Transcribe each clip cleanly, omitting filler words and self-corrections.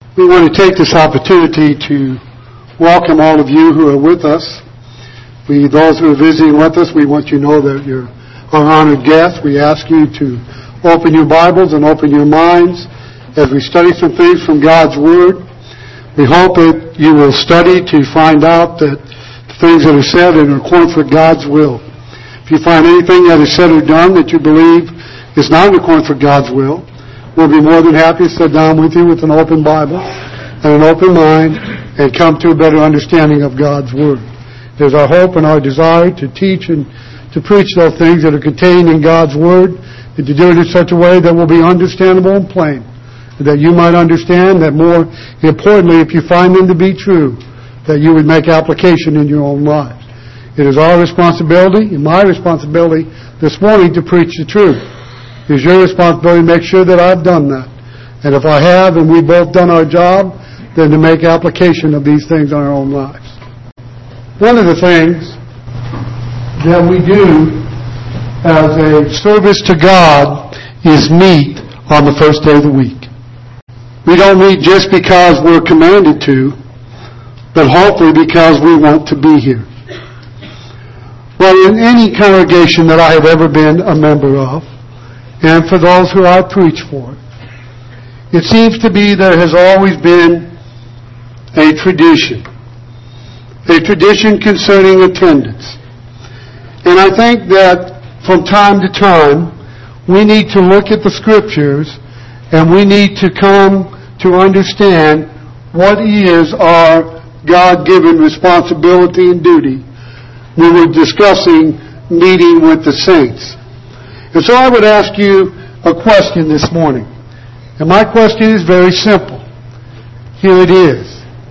We want to take this opportunity to welcome all of you who are with us. Those who are visiting with us, we want you to know that you're our honored guests. We ask you to open your Bibles and open your minds as we study some things from God's Word. We hope that you will study to find out that the things that are said are in accordance with God's will. If you find anything that is said or done that you believe is not in accordance with God's will, we'll be more than happy to sit down with you with an open Bible and an open mind and come to a better understanding of God's Word. It is our hope and our desire to teach and to preach those things that are contained in God's Word, and to do it in such a way that will be understandable and plain, and that you might understand that, more importantly, if you find them to be true, that you would make application in your own lives. It is our responsibility, and my responsibility this morning, to preach the truth. It is your responsibility to make sure that I've done that. And if I have, and we've both done our job, then to make application of these things in our own lives. One of the things that we do as a service to God is meet on the first day of the week. We don't meet just because we're commanded to, but hopefully because we want to be here. Well, in any congregation that I have ever been a member of, and for those who I preach for, it seems to be there has always been a tradition concerning attendance. And I think that from time to time, we need to look at the Scriptures and we need to come to understand what is our God-given responsibility and duty when we're discussing meeting with the saints. And so I would ask you a question this morning. And my question is very simple. Here it is.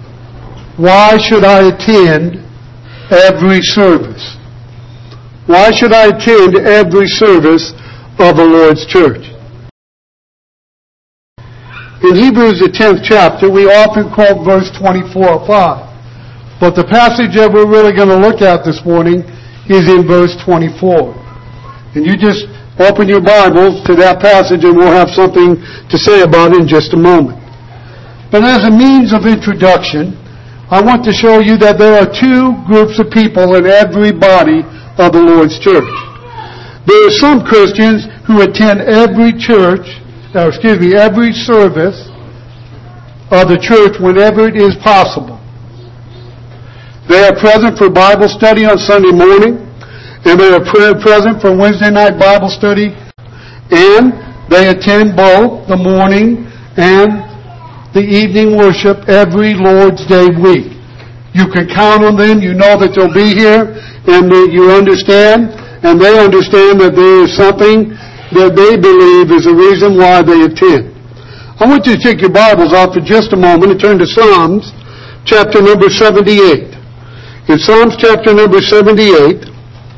Why should I attend every service? Why should I attend every service of the Lord's church? In Hebrews, the 10th chapter, we often quote verse 24 or 5. But the passage that we're really going to look at this morning is in verse 24. And you just open your Bibles to that passage and we'll have something to say about it in just a moment. But as a means of introduction, I want to show you that there are two groups of people in every body of the Lord's church. There are some Christians who attend every service of the church whenever it is possible. They are present for Bible study on Sunday morning, and they are present for Wednesday night Bible study, and they attend both the morning and the evening worship every Lord's Day week. You can count on them. You know that they'll be here, and that you understand, and they understand that there is something that they believe is the reason why they attend. I want you to take your Bibles out for just a moment and turn to Psalms chapter number 78. In Psalms chapter number 78,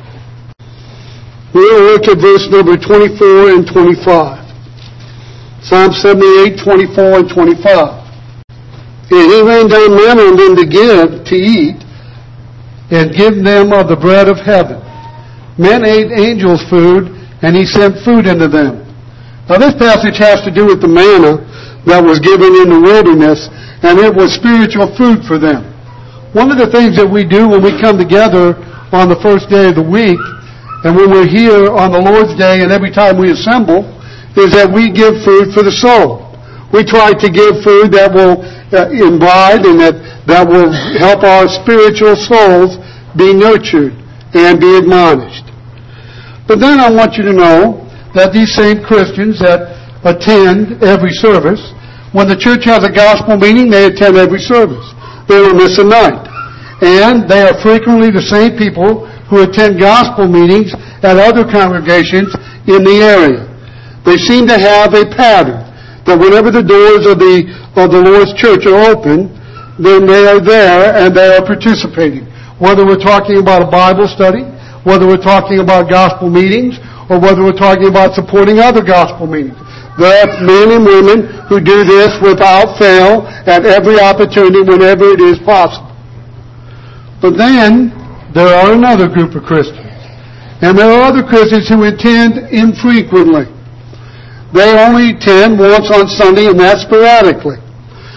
we'll look at verse number 24 and 25. Psalm 78, 24 and 25. And he rained down manna on them to give to eat, and give them of the bread of heaven. Men ate angels' food, and he sent food into them. Now this passage has to do with the manna that was given in the wilderness, and it was spiritual food for them. One of the things that we do when we come together on the first day of the week, and when we're here on the Lord's Day and every time we assemble, is that we give food for the soul. We try to give food that will imbibe and that will help our spiritual souls be nurtured and be admonished. But then I want you to know that these same Christians that attend every service, when the church has a gospel meeting, they attend every service. They don't miss a night. And they are frequently the same people who attend gospel meetings at other congregations in the area. They seem to have a pattern that whenever the doors of the Lord's church are open, then they are there and they are participating. Whether we're talking about a Bible study, whether we're talking about gospel meetings, or whether we're talking about supporting other gospel meetings. There are men and women who do this without fail at every opportunity whenever it is possible. But then there are another group of Christians. And there are other Christians who attend infrequently. They only attend once on Sunday, and that's sporadically.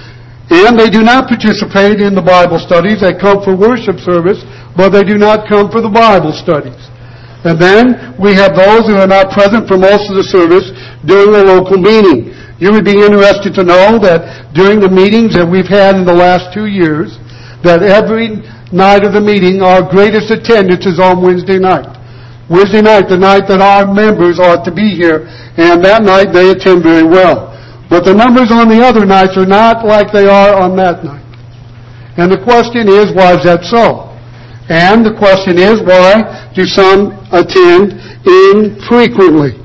And they do not participate in the Bible studies. They come for worship service, but they do not come for the Bible studies. And then we have those who are not present for most of the service during the local meeting. You would be interested to know that during the meetings that we've had in the last 2 years, that every night of the meeting, our greatest attendance is on Wednesday night. Wednesday night, the night that our members ought to be here, and that night they attend very well. But the numbers on the other nights are not like they are on that night. And the question is, why is that so? And the question is, why do some attend infrequently?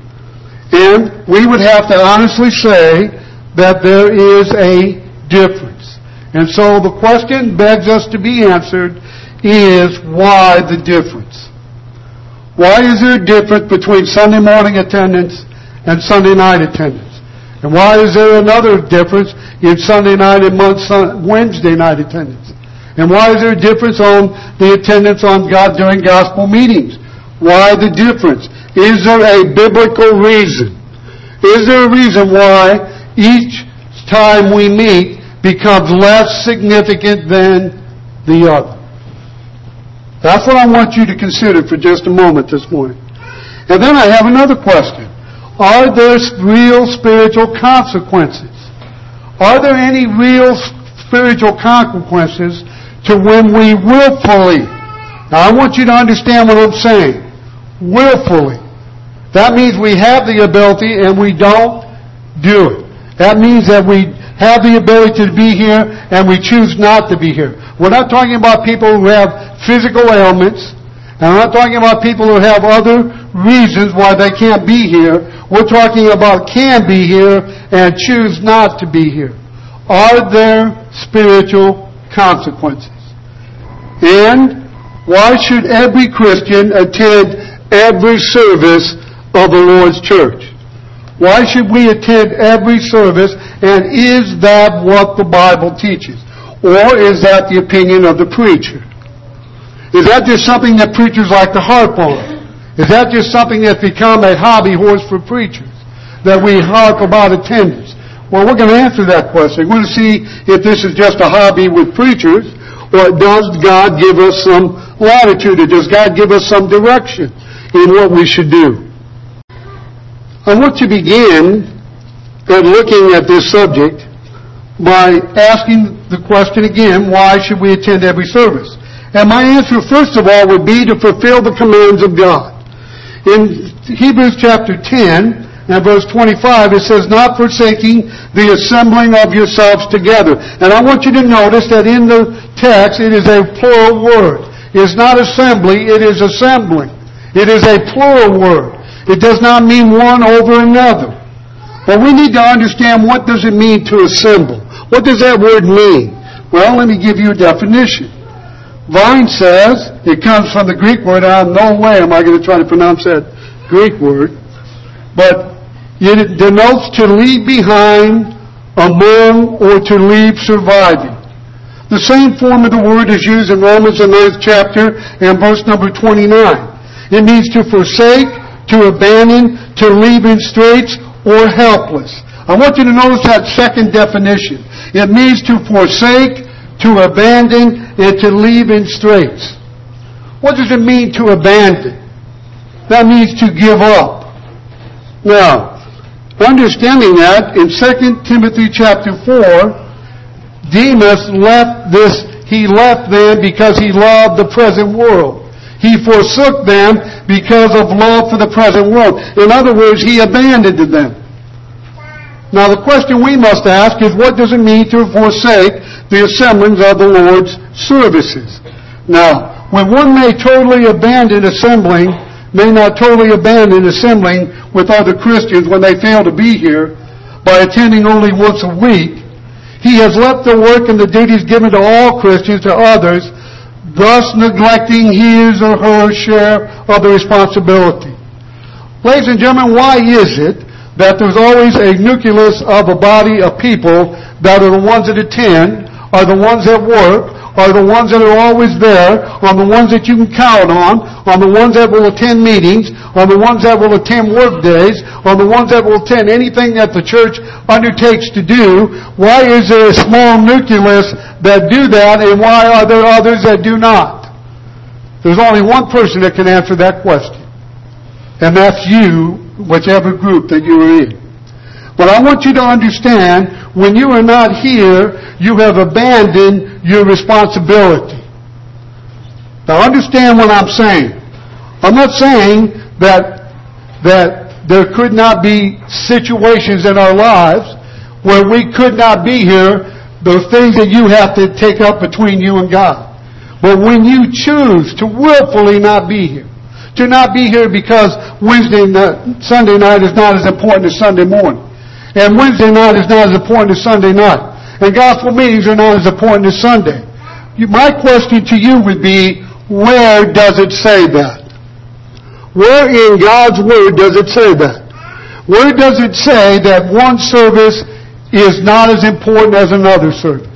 And we would have to honestly say that there is a difference. And so the question begs us to be answered is, why the difference? Why is there a difference between Sunday morning attendance and Sunday night attendance? And why is there another difference in Sunday night and Wednesday night attendance? And why is there a difference on the attendance on during gospel meetings? Why the difference? Is there a biblical reason? Is there a reason why each time we meet becomes less significant than the other? That's what I want you to consider for just a moment this morning. And then I have another question. Are there real spiritual consequences? Are there any real spiritual consequences to when we willfully? Now I want you to understand what I'm saying. Willfully. That means we have the ability and we don't do it. That means that we have the ability to be here and we choose not to be here. We're not talking about people who have physical ailments. And I'm not talking about people who have other reasons why they can't be here. We're talking about can be here and choose not to be here. Are there spiritual consequences? And why should every Christian attend every service of the Lord's church? Why should we attend every service, and is that what the Bible teaches? Or is that the opinion of the preacher? Is that just something that preachers like to harp on? Is that just something that's become a hobby horse for preachers, that we harp about attendance? Well, we're going to answer that question. We're going to see if this is just a hobby with preachers, or does God give us some latitude, or does God give us some direction in what we should do? I want to begin at looking at this subject by asking the question again, why should we attend every service? And my answer, first of all, would be to fulfill the commands of God. In Hebrews chapter 10 and verse 25, it says, not forsaking the assembling of yourselves together. And I want you to notice that in the text, it is a plural word. It is not assembly, it is assembling. It is a plural word. It does not mean one over another. But we need to understand, what does it mean to assemble? What does that word mean? Well, let me give you a definition. Vine says, it comes from the Greek word, and no way am I going to try to pronounce that Greek word, but it denotes to leave behind, among, or to leave surviving. The same form of the word is used in Romans the 9th chapter and verse number 29. It means to forsake, to abandon, to leave in straits, or helpless. I want you to notice that second definition. It means to forsake, to abandon, and to leave in straits. What does it mean to abandon? That means to give up. Now, understanding that, in 2 Timothy chapter 4, Demas he left them because he loved the present world. He forsook them because of love for the present world. In other words, he abandoned them. Now the question we must ask is, what does it mean to forsake the assemblings of the Lord's services? Now, when one may totally abandon assembling, may not totally abandon assembling with other Christians when they fail to be here by attending only once a week, he has left the work and the duties given to all Christians to others, thus neglecting his or her share of the responsibility. Ladies and gentlemen, why is it that there's always a nucleus of a body of people that are the ones that attend, are the ones that work, are the ones that are always there, are the ones that you can count on the ones that will attend meetings, are the ones that will attend work days, are the ones that will attend anything that the church undertakes to do? Why is there a small nucleus that do that, and why are there others that do not? There's only one person that can answer that question. And that's you, whichever group that you are in. But I want you to understand, when you are not here, you have abandoned your responsibility. Now understand what I'm saying. I'm not saying that there could not be situations in our lives where we could not be here, those things that you have to take up between you and God. But when you choose to willfully not be here, to not be here because Sunday night is not as important as Sunday morning, and Wednesday night is not as important as Sunday night, and gospel meetings are not as important as Sunday. My question to you would be, where does it say that? Where in God's Word does it say that? Where does it say that one service is not as important as another service?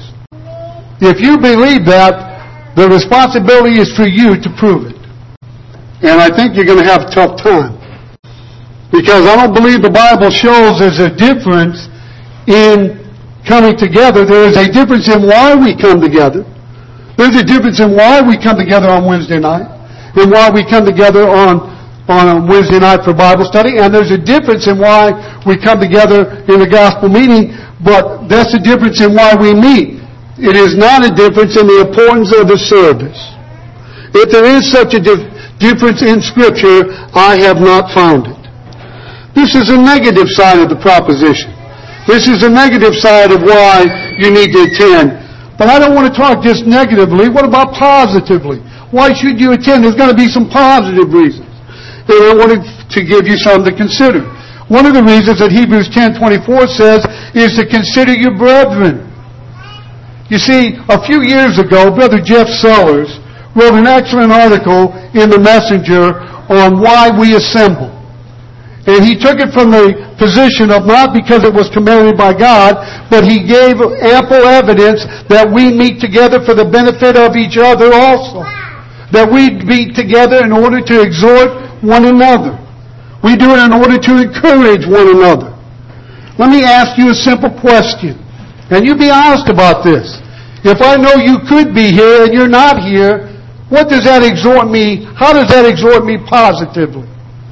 If you believe that, the responsibility is for you to prove it. And I think you're going to have a tough time. Because I don't believe the Bible shows there's a difference in coming together. There is a difference in why we come together. There's a difference in why we come together on Wednesday night, and why we come together on a Wednesday night for Bible study, and there's a difference in why we come together in a gospel meeting, but that's the difference in why we meet. It is not a difference in the importance of the service. If there is such a difference in Scripture, I have not found it. This is a negative side of the proposition. This is a negative side of why you need to attend. But I don't want to talk just negatively. What about positively? Why should you attend? There's got to be some positive reasons. And I wanted to give you some to consider. One of the reasons that Hebrews 10:24 says is to consider your brethren. You see, a few years ago, Brother Jeff Sellers wrote an excellent article in the Messenger on why we assemble. And he took it from the position of not because it was commanded by God, but he gave ample evidence that we meet together for the benefit of each other also. That we meet together in order to exhort one another. We do it in order to encourage one another. Let me ask you a simple question. And you be honest about this. If I know you could be here and you're not here, what does that exhort me? How does that exhort me positively?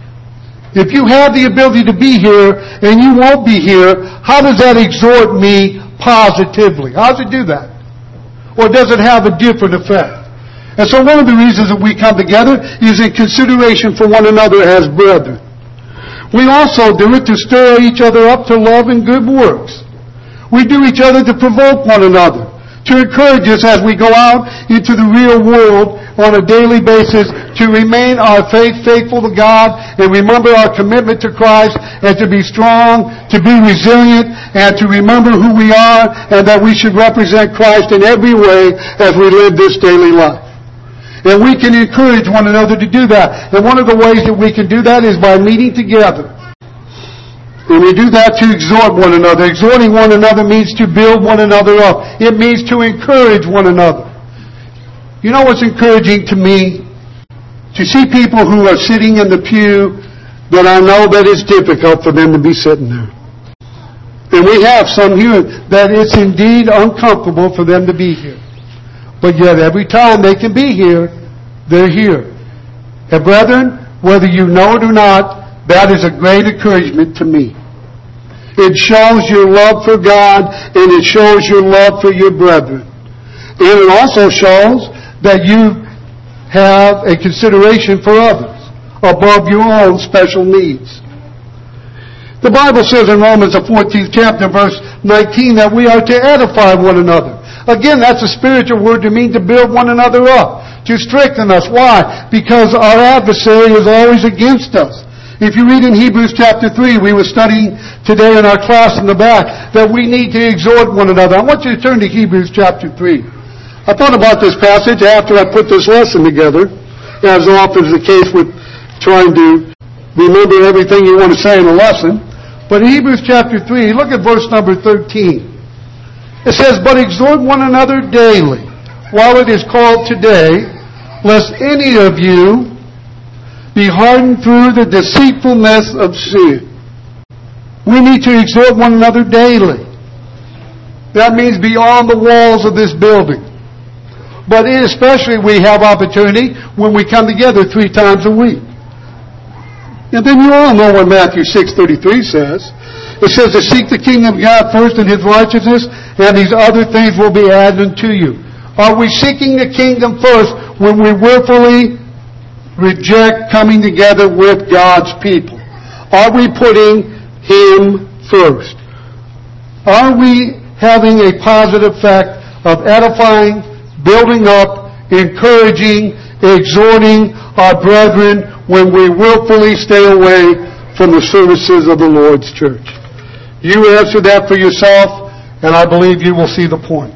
If you have the ability to be here and you won't be here, how does that exhort me positively? How does it do that? Or does it have a different effect? And so one of the reasons that we come together is in consideration for one another as brethren. We also do it to stir each other up to love and good works. We do each other to provoke one another, to encourage us as we go out into the real world on a daily basis to remain our faithful to God and remember our commitment to Christ and to be strong, to be resilient, and to remember who we are and that we should represent Christ in every way as we live this daily life. And we can encourage one another to do that. And one of the ways that we can do that is by meeting together. And we do that to exhort one another. Exhorting one another means to build one another up. It means to encourage one another. You know what's encouraging to me? To see people who are sitting in the pew that I know that it's difficult for them to be sitting there. And we have some here that it's indeed uncomfortable for them to be here. But yet every time they can be here, they're here. And brethren, whether you know it or not, that is a great encouragement to me. It shows your love for God and it shows your love for your brethren. And it also shows that you have a consideration for others above your own special needs. The Bible says in Romans the 14th chapter, verse 19, that we are to edify one another. Again, that's a spiritual word to mean to build one another up, to strengthen us. Why? Because our adversary is always against us. If you read in Hebrews chapter 3, we were studying today in our class in the back, that we need to exhort one another. I want you to turn to Hebrews chapter 3. I thought about this passage after I put this lesson together, as often is the case with trying to remember everything you want to say in a lesson. But in Hebrews chapter 3, look at verse number 13. It says, "But exhort one another daily, while it is called today, lest any of you be hardened through the deceitfulness of sin." We need to exhort one another daily. That means beyond the walls of this building. But especially we have opportunity when we come together 3 times a week. And then you all know what Matthew 6:33 says. It says to seek the kingdom of God first and His righteousness, and these other things will be added unto you. Are we seeking the kingdom first when we willfully reject coming together with God's people? Are we putting Him first? Are we having a positive effect of edifying, building up, encouraging, exhorting our brethren when we willfully stay away from the services of the Lord's church? You answer that for yourself, and I believe you will see the point.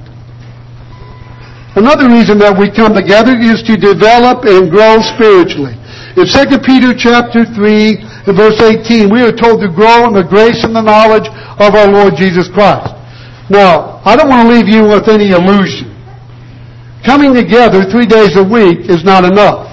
Another reason that we come together is to develop and grow spiritually. In 2 Peter chapter 3 and verse 18, we are told to grow in the grace and the knowledge of our Lord Jesus Christ. Now, I don't want to leave you with any illusion. Coming together 3 days a week is not enough.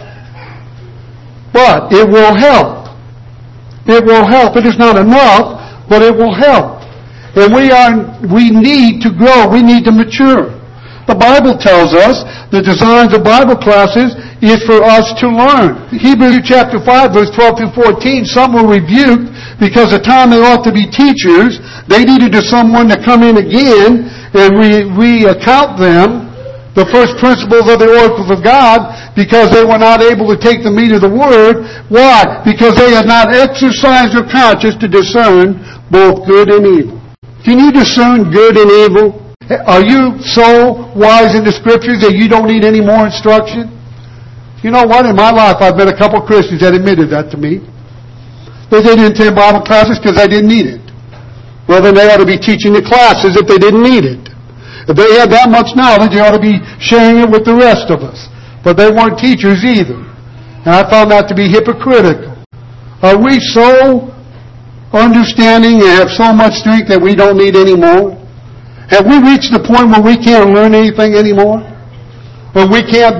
But it will help. It will help. It is not enough, but it will help. And we need to grow. We need to mature. The Bible tells us the designs of Bible classes is for us to learn. Hebrews chapter 5, verse 12 through 14, some were rebuked because the time they ought to be teachers, they needed someone to come in again and re-account them the first principles of the oracles of God because they were not able to take the meat of the Word. Why? Because they had not exercised their conscience to discern both good and evil. Can you discern good and evil? Are you so wise in the Scriptures that you don't need any more instruction? You know what? In my life, I've met a couple of Christians that admitted that to me. They didn't attend Bible classes because they didn't need it. Well, then they ought to be teaching the classes if they didn't need it. If they had that much knowledge, they ought to be sharing it with the rest of us. But they weren't teachers either. And I found that to be hypocritical. Are we so understanding and have so much strength that we don't need any more? Have we reached the point where we can't learn anything anymore? Where we can't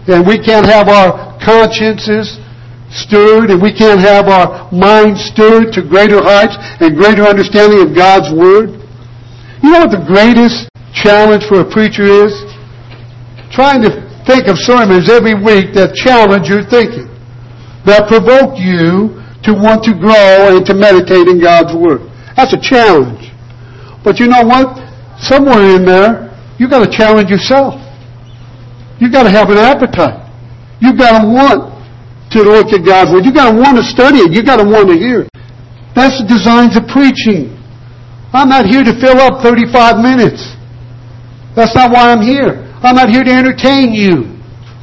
have our consciences stirred and we can't have our minds stirred to greater heights and greater understanding of God's Word? You know what the greatest challenge for a preacher is? Trying to think of sermons every week that challenge your thinking, that provoke you to want to grow and to meditate in God's Word. That's a challenge. But you know what? Somewhere in there, you've got to challenge yourself. You've got to have an appetite. You've got to want to look at God's Word. You've got to want to study it. You've got to want to hear it. That's the designs of preaching. I'm not here to fill up 35 minutes. That's not why I'm here. I'm not here to entertain you.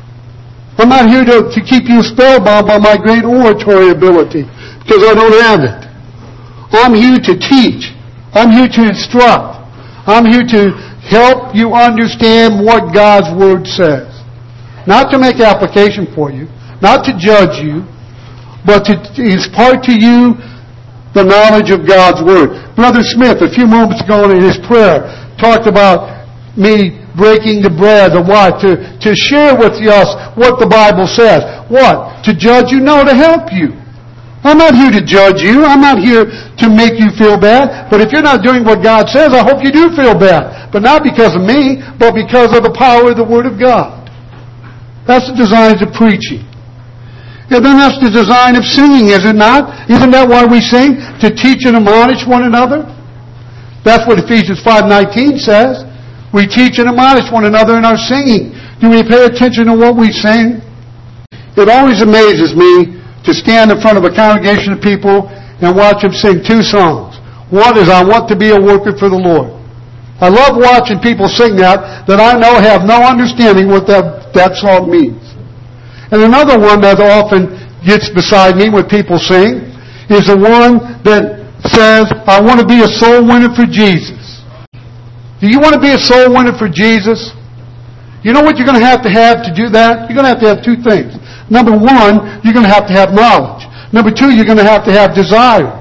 I'm not here to keep you spellbound by my great oratory ability, because I don't have it. I'm here to teach. I'm here to instruct. I'm here to help you understand what God's Word says. Not to make application for you, not to judge you, but to impart to you the knowledge of God's Word. Brother Smith, a few moments ago in his prayer, talked about me breaking the bread, or what? To share with us what the Bible says. What? To judge you? No, to help you. I'm not here to judge you. I'm not here to make you feel bad. But if you're not doing what God says, I hope you do feel bad. But not because of me, but because of the power of the Word of God. That's the design of preaching. And then that's the design of singing, is it not? Isn't that why we sing? To teach and admonish one another? That's what Ephesians 5:19 says. We teach and admonish one another in our singing. Do we pay attention to what we sing? It always amazes me to stand in front of a congregation of people and watch them sing 2 songs. One is, I want to be a worker for the Lord. I love watching people sing that I know have no understanding what that song means. And another one that often gets beside me when people sing is the one that says, I want to be a soul winner for Jesus. Do you want to be a soul winner for Jesus? You know what you're going to have to do that? You're going to have 2 things. Number 1, you're going to have knowledge. Number 2, you're going to have desire.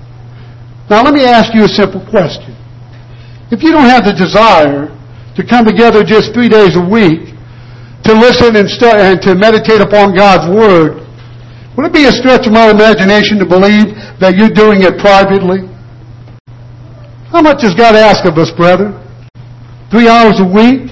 Now let me ask you a simple question. If you don't have the desire to come together just 3 days a week to listen and to meditate upon God's Word, would it be a stretch of my imagination to believe that you're doing it privately? How much does God ask of us, brethren? 3 hours a week?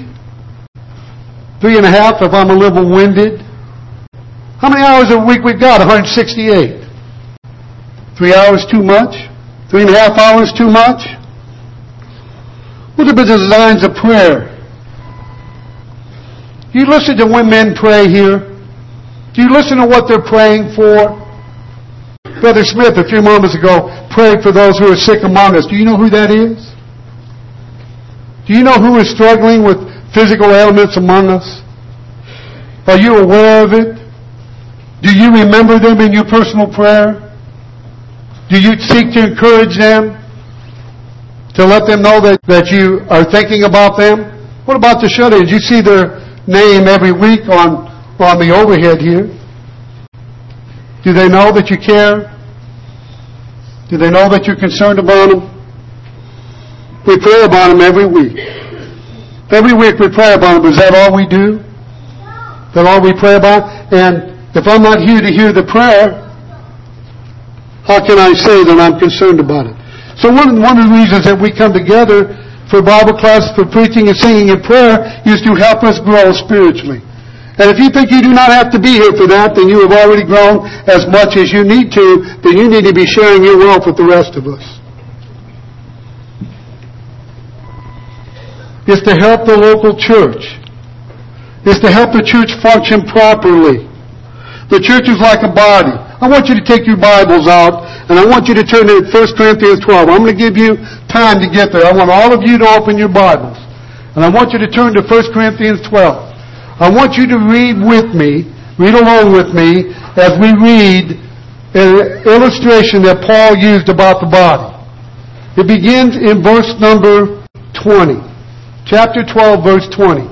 3.5 if I'm a little winded? How many hours a week we've got? 168. 3 hours too much? 3.5 hours too much? What are the designs of prayer? Do you listen to when men pray here? Do you listen to what they're praying for? Brother Smith, a few moments ago, prayed for those who are sick among us. Do you know who that is? Do you know who is struggling with physical ailments among us? Are you aware of it? Do you remember them in your personal prayer? Do you seek to encourage them? To let them know that you are thinking about them? What about the shut-ins? You see their name every week on the overhead here. Do they know that you care? Do they know that you're concerned about them? We pray about them every week. Every week we pray about them. Is that all we do? Is that all we pray about? And if I'm not here to hear the prayer, how can I say that I'm concerned about it? So one of the reasons that we come together for Bible class, for preaching and singing and prayer, is to help us grow spiritually. And if you think you do not have to be here for that, then you have already grown as much as you need to, then you need to be sharing your wealth with the rest of us. It's to help the local church. It's to help the church function properly. The church is like a body. I want you to take your Bibles out, and I want you to turn to 1 Corinthians 12. I'm going to give you time to get there. I want all of you to open your Bibles. And I want you to turn to 1 Corinthians 12. I want you to read with me, read along with me, as we read an illustration that Paul used about the body. It begins in verse number 20. Chapter 12, verse 20.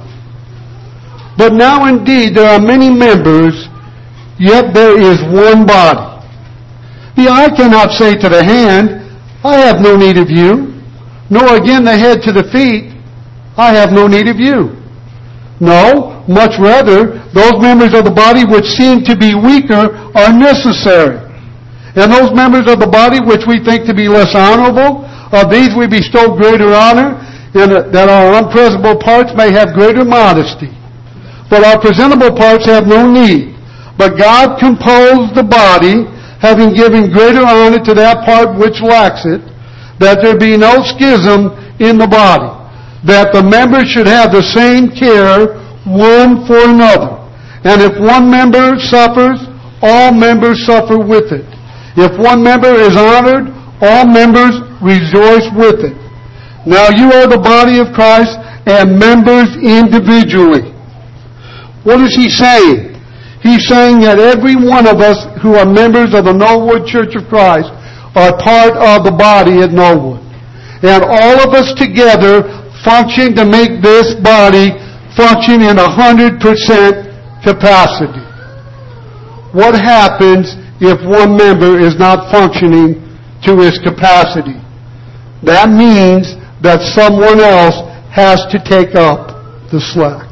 But now indeed there are many members, yet there is one body. The eye cannot say to the hand, I have no need of you, nor again the head to the feet, I have no need of you. No, much rather, those members of the body which seem to be weaker are necessary. And those members of the body which we think to be less honorable, of these we bestow greater honor, and that our unpresentable parts may have greater modesty. But our presentable parts have no need. But God composed the body, having given greater honor to that part which lacks it, that there be no schism in the body, that the members should have the same care one for another. And if one member suffers, all members suffer with it. If one member is honored, all members rejoice with it. Now you are the body of Christ and members individually. What is he saying? He's saying that every one of us who are members of the Knollwood Church of Christ are part of the body at Knollwood. And all of us together function to make this body function in 100% capacity. What happens if one member is not functioning to his capacity? That means that someone else has to take up the slack.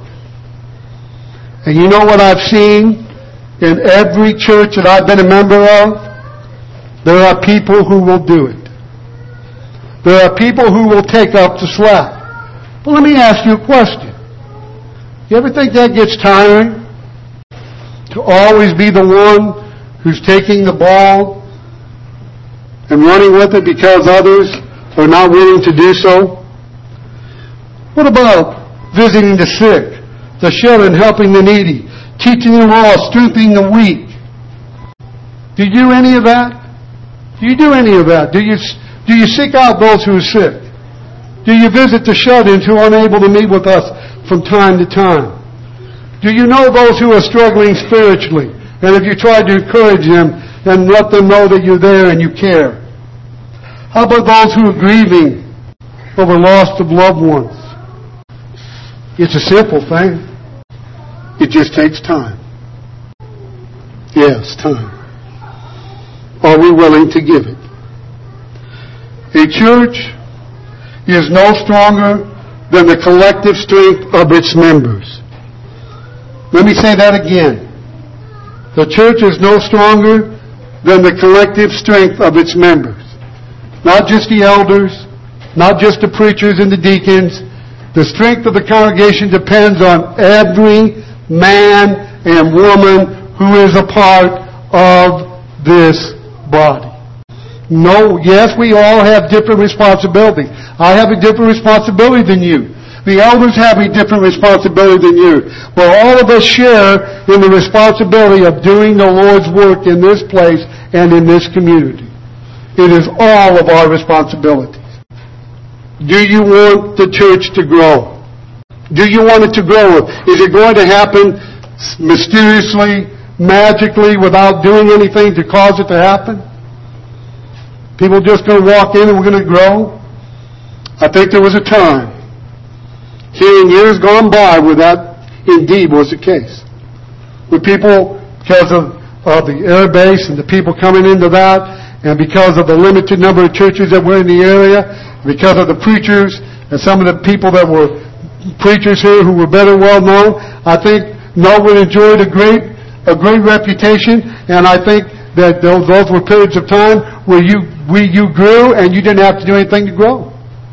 And you know what I've seen in every church that I've been a member of? There are people who will do it. There are people who will take up the slack. But let me ask you a question. You ever think that gets tiring? To always be the one who's taking the ball and running with it because others are not willing to do so? What about visiting the sick, the shut-in, helping the needy, teaching the law, strengthening the weak? Do you do any of that? Do you do any of that? Do you seek out those who are sick? Do you visit the shut-ins who are unable to meet with us from time to time? Do you know those who are struggling spiritually? And if you try to encourage them and let them know that you're there and you care? How about those who are grieving over loss of loved ones? It's a simple thing. It just takes time. Yes, time. Are we willing to give it? A church is no stronger than the collective strength of its members. Let me say that again. The church is no stronger than the collective strength of its members. Not just the elders, not just the preachers and the deacons. The strength of the congregation depends on every man and woman who is a part of this body. No, yes, we all have different responsibilities. I have a different responsibility than you. The elders have a different responsibility than you. But all of us share in the responsibility of doing the Lord's work in this place and in this community. It is all of our responsibilities. Do you want the church to grow? Do you want it to grow? Is it going to happen mysteriously, magically, without doing anything to cause it to happen? People just going to walk in and we're going to grow? I think there was a time here in years gone by where that indeed was the case. With people, because of the air base and the people coming into that, and because of the limited number of churches that were in the area, because of the preachers and some of the people that were preachers here who were better well known, I think Norwood enjoyed a great reputation, and I think that those were periods of time where you grew and you didn't have to do anything to grow.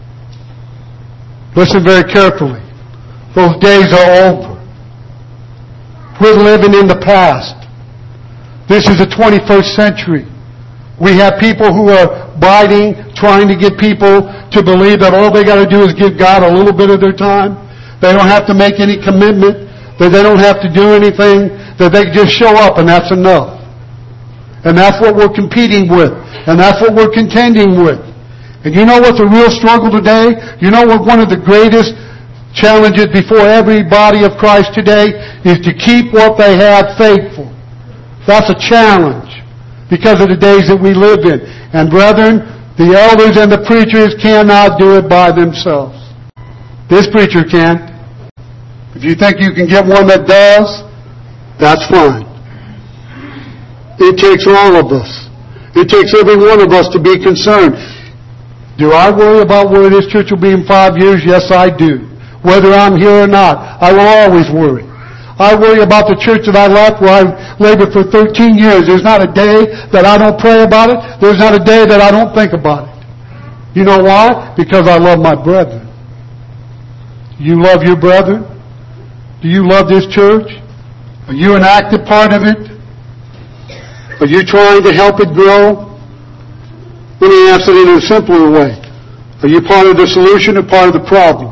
Listen very carefully. Those days are over. We're living in the past. This is the 21st century. We have people who are biting, trying to get people to believe that all they got to do is give God a little bit of their time. They don't have to make any commitment. That they don't have to do anything. That they just show up and that's enough. And that's what we're competing with. And that's what we're contending with. And you know what's a real struggle today? You know what one of the greatest challenges before every body of Christ today is to keep what they have faithful. That's a challenge because of the days that we live in. And brethren, the elders and the preachers cannot do it by themselves. This preacher can't. If you think you can get one that does, that's fine. It takes all of us. It takes every one of us to be concerned. Do I worry about where this church will be in 5 years? Yes, I do. Whether I'm here or not, I will always worry. I worry about the church that I left where I labored for 13 years. There's not a day that I don't pray about it. There's not a day that I don't think about it. You know why? Because I love my brethren. You love your brethren? Do you love this church? Are you an active part of it? Are you trying to help it grow? Let me answer it in a simpler way. Are you part of the solution or part of the problem?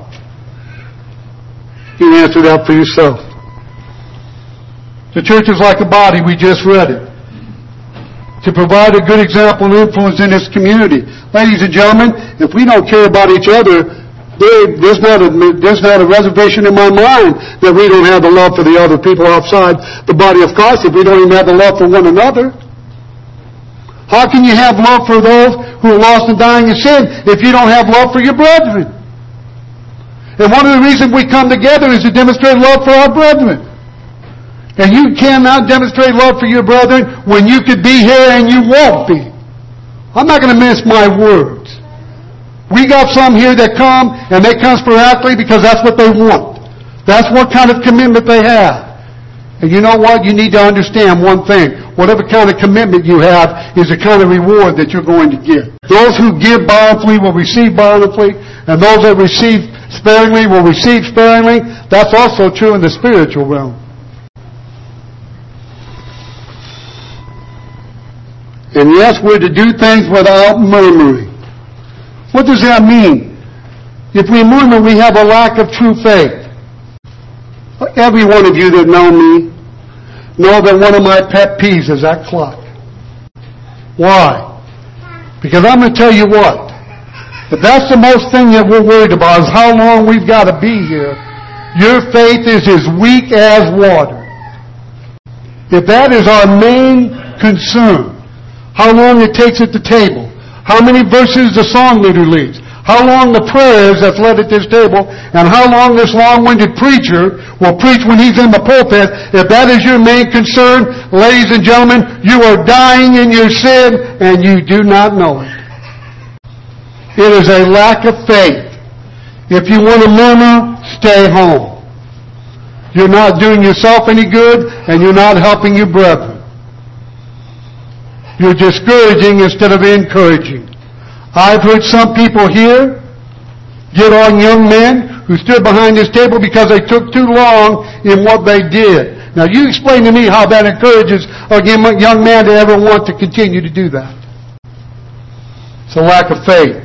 You answer that for yourself. The church is like a body, we just read it. To provide a good example and influence in this community. Ladies and gentlemen, if we don't care about each other, there's not a reservation in my mind that we don't have the love for the other people outside the body of Christ if we don't even have the love for one another. How can you have love for those who are lost and dying in sin if you don't have love for your brethren? And one of the reasons we come together is to demonstrate love for our brethren. And you cannot demonstrate love for your brethren when you could be here and you won't be. I'm not going to mince my words. We got some here that come, and they come sporadically because that's what they want. That's what kind of commitment they have. And you know what? You need to understand one thing. Whatever kind of commitment you have is the kind of reward that you're going to get. Those who give bountifully will receive bountifully, and those that receive sparingly will receive sparingly. That's also true in the spiritual realm. And yes, we're to do things without murmuring. What does that mean? If we murmur, we have a lack of true faith. Every one of you that know me know that one of my pet peeves is that clock. Why? Because I'm going to tell you what. If that's the most thing that we're worried about is how long we've got to be here, your faith is as weak as water. If that is our main concern, how long it takes at the table, how many verses the song leader leads, how long the prayers that's led at this table, and how long this long-winded preacher will preach when he's in the pulpit, if that is your main concern, ladies and gentlemen, you are dying in your sin and you do not know it. It is a lack of faith. If you want to murmur, stay home. You're not doing yourself any good and you're not helping your brethren. You're discouraging instead of encouraging. I've heard some people here get on young men who stood behind this table because they took too long in what they did. Now you explain to me how that encourages a young man to ever want to continue to do that. It's a lack of faith.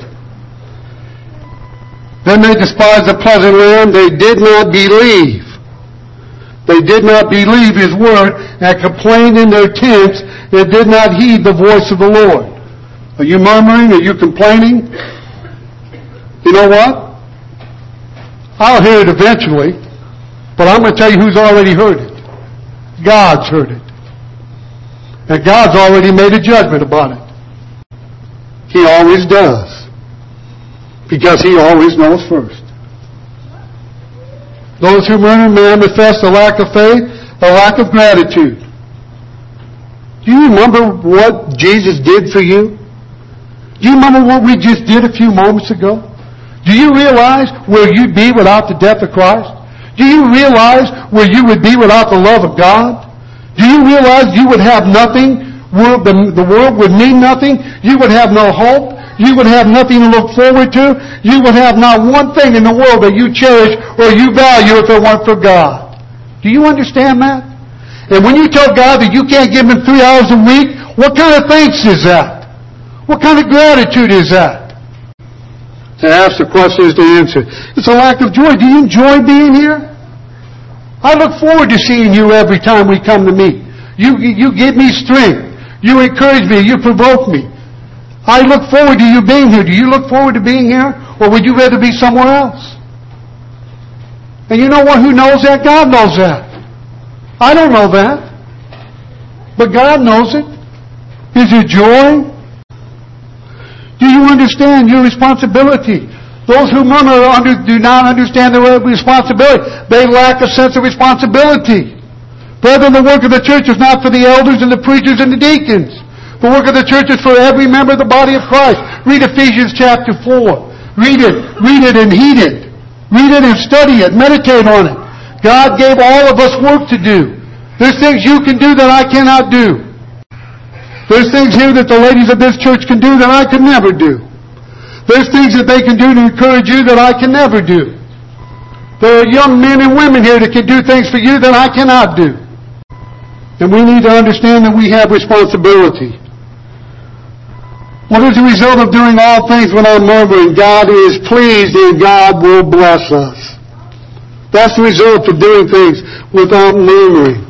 Then they despised the pleasant land. They did not believe. They did not believe His word and complained in their tents and did not heed the voice of the Lord. Are you murmuring? Are you complaining? You know what? I'll hear it eventually, but I'm going to tell you who's already heard it. God's heard it. And God's already made a judgment about it. He always does. Because He always knows first. Those who murmur manifest a lack of faith, a lack of gratitude. Do you remember what Jesus did for you? Do you remember what we just did a few moments ago? Do you realize where you'd be without the death of Christ? Do you realize where you would be without the love of God? Do you realize you would have nothing? The world would mean nothing. You would have no hope. You would have nothing to look forward to. You would have not one thing in the world that you cherish or you value if it weren't for God. Do you understand that? And when you tell God that you can't give Him 3 hours a week, what kind of thanks is that? What kind of gratitude is that? To ask the question is to answer. It's a lack of joy. Do you enjoy being here? I look forward to seeing you every time we come to meet. You give me strength. You encourage me. You provoke me. I look forward to you being here. Do you look forward to being here? Or would you rather be somewhere else? And you know what? Who knows that? God knows that. I don't know that. But God knows it. Is it joy? Do you understand your responsibility? Those who murmur do not understand their responsibility. They lack a sense of responsibility. Brethren, the work of the church is not for the elders and the preachers and the deacons. The work of the church is for every member of the body of Christ. Read Ephesians chapter 4. Read it and heed it. Read it and study it. Meditate on it. God gave all of us work to do. There's things you can do that I cannot do. There's things here that the ladies of this church can do that I could never do. There's things that they can do to encourage you that I can never do. There are young men and women here that can do things for you that I cannot do. And we need to understand that we have responsibility. What is the result of doing all things without murmuring? God is pleased and God will bless us. That's the result of doing things without murmuring.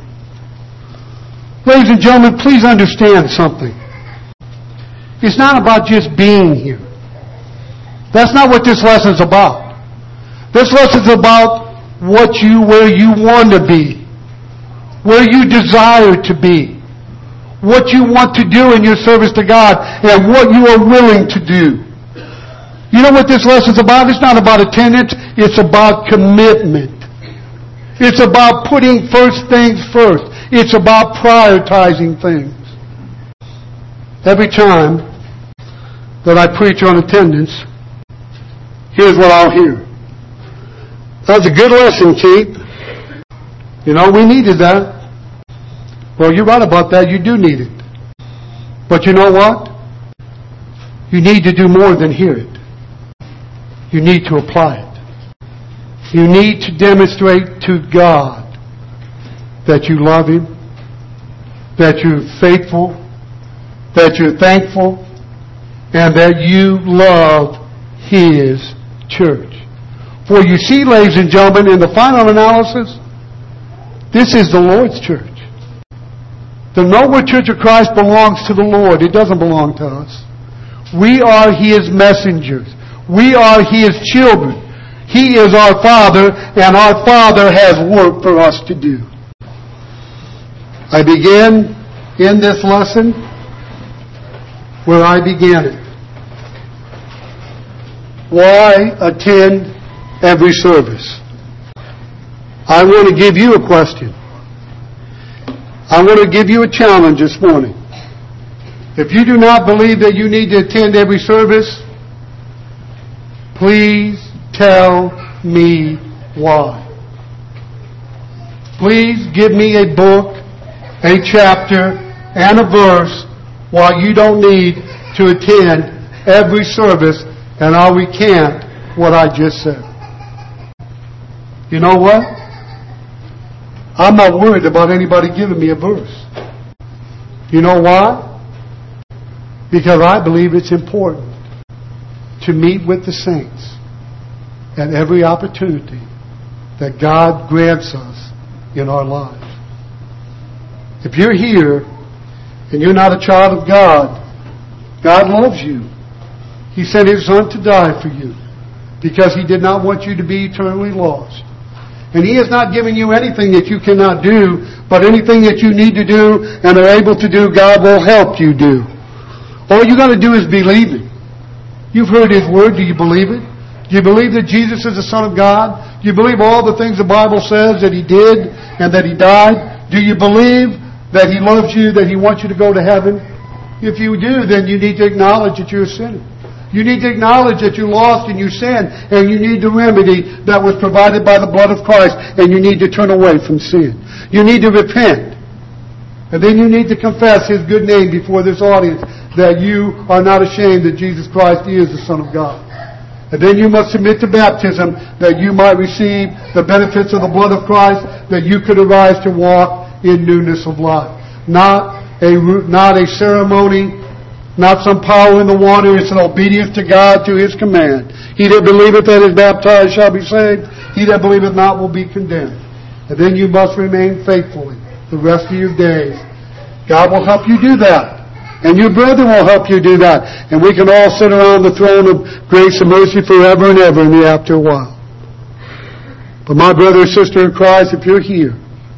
Ladies and gentlemen, please understand something. It's not about just being here. That's not what this lesson's about. This lesson's about where you want to be, where you desire to be, what you want to do in your service to God, and what you are willing to do. You know what this lesson's about? It's not about attendance. It's about commitment. It's about putting first things first. It's about prioritizing things. Every time that I preach on attendance, here's what I'll hear. That's a good lesson, Keith. You know, we needed that. Well, you're right about that. You do need it. But you know what? You need to do more than hear it. You need to apply it. You need to demonstrate to God that you love Him, that you're faithful, that you're thankful, and that you love His church. For you see, ladies and gentlemen, in the final analysis, this is the Lord's church. The Noble Church of Christ belongs to the Lord. It doesn't belong to us. We are His messengers. We are His children. He is our Father, and our Father has work for us to do. I began in this lesson where I began it. Why attend every service? I want to give you a question. I want to give you a challenge this morning. If you do not believe that you need to attend every service, please tell me why. Please give me a book, a chapter, and a verse why you don't need to attend every service, and I'll recant what I just said. You know what? I'm not worried about anybody giving me a verse. You know why? Because I believe it's important to meet with the saints at every opportunity that God grants us in our lives. If you're here and you're not a child of God, God loves you. He sent His Son to die for you because He did not want you to be eternally lost. And He has not given you anything that you cannot do, but anything that you need to do and are able to do, God will help you do. All you got to do is believe it. You've heard His Word. Do you believe it? Do you believe that Jesus is the Son of God? Do you believe all the things the Bible says that He did and that He died? Do you believe that He loves you, that He wants you to go to heaven? If you do, then you need to acknowledge that you're a sinner. You need to acknowledge that you're lost and you sin, and you need the remedy that was provided by the blood of Christ, and you need to turn away from sin. You need to repent. And then you need to confess His good name before this audience, that you are not ashamed that Jesus Christ is the Son of God. And then you must submit to baptism that you might receive the benefits of the blood of Christ, that you could arise to walk in newness of life. Not a ceremony, not some power in the water. It's an obedience to God, to His command. He that believeth and is baptized shall be saved. He that believeth not will be condemned. And then you must remain faithfully the rest of your days. God will help you do that. And your brethren will help you do that. And we can all sit around the throne of grace and mercy forever and ever in the after while. But my brother or sister in Christ, if you're here,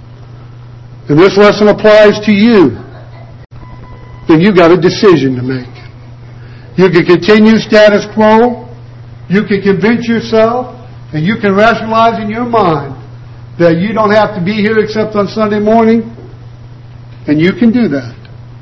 and this lesson applies to you, then you've got a decision to make. You can continue status quo. You can convince yourself, and you can rationalize in your mind that you don't have to be here except on Sunday morning. And you can do that.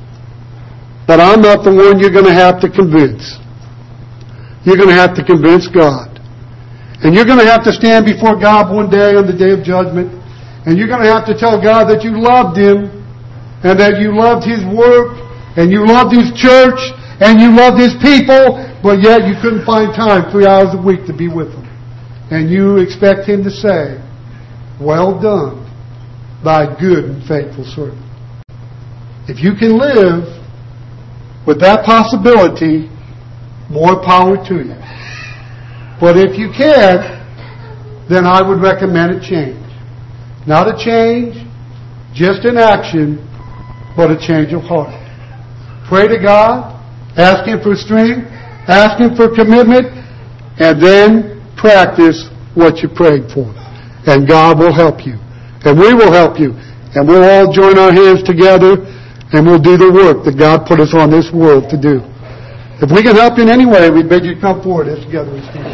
But I'm not the one you're going to have to convince. You're going to have to convince God. And you're going to have to stand before God one day on the day of judgment. And you're going to have to tell God that you loved Him, and that you loved His work, and you loved His church, and you loved His people, but yet you couldn't find time 3 hours a week to be with Him. And you expect Him to say, "Well done, thy good and faithful servant." If you can live with that possibility, more power to you. But if you can't, then I would recommend a change. Not a change, just an action, but a change of heart. Pray to God, ask Him for strength, ask Him for commitment, and then practice what you prayed for. And God will help you. And we will help you. And we'll all join our hands together, and we'll do the work that God put us on this world to do. If we can help you in any way, we beg you to come forward as together we stand.